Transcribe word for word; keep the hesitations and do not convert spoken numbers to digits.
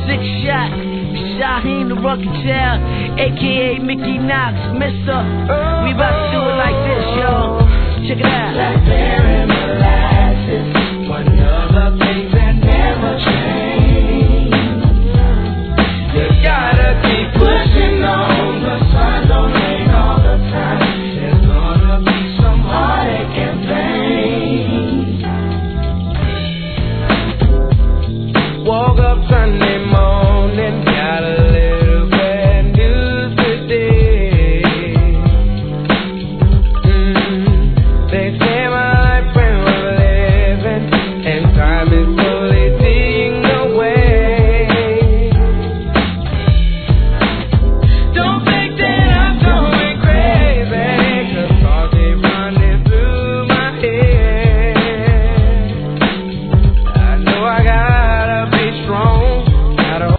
Six Shot, Shaheem the Rugged Child, aka Mickey Knox, Mister We about to do it like this, y'all. Check it out.